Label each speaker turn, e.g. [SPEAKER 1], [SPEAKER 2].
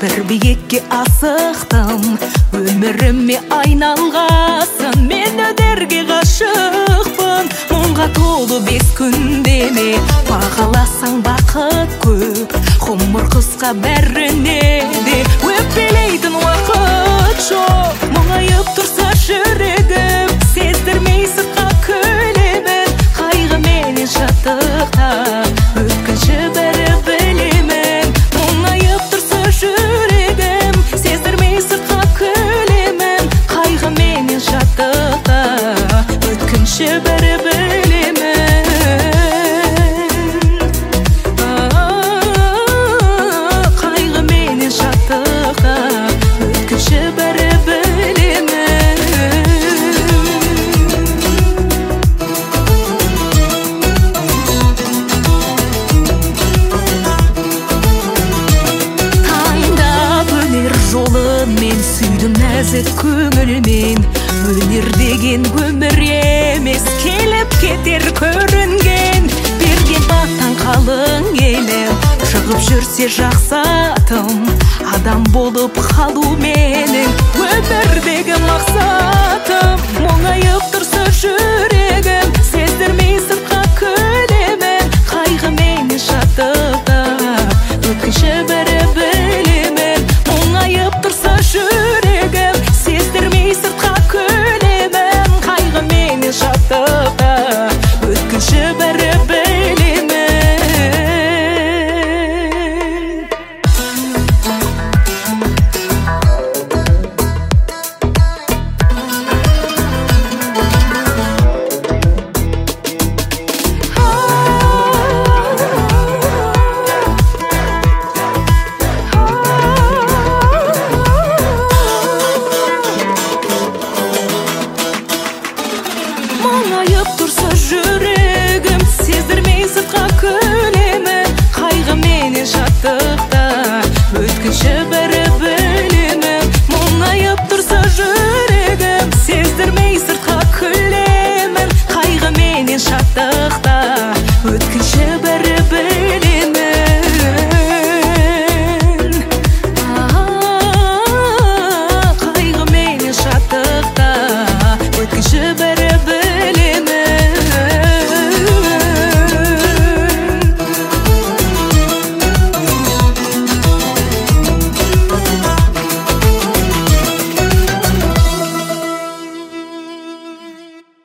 [SPEAKER 1] бір биікке асықтым, өміріме айналғасын. Мен өдерге ғашықпын, мұңға толы 5 күндеме. Бағаласаң бақыт көп, ғұмыр қысқа бәріне де. Өкпелейтін уақыт жоқ, мұңайып тұрса жүрегім. Сездірмей сыртқа күлемін, қайғыменен шаттықта өткінші бәрі білемін. Мұңайып тұрса жүрегім, сездірмей сыртқа күлемін, қайғыменен шаттықта өткінші бәрі білемін. Қайғыменен шаттықта өткінші бәрі білемін. Мен сүйдім нәзік көңілмен, өнер деген өмір емес, келіп кетер көрінген. Берген бақтан қалың елім, шығып жүрсе жақсатым, адам болып қалу менің өмірдегі мақсатым. Мұңайып тұрса жүрегім,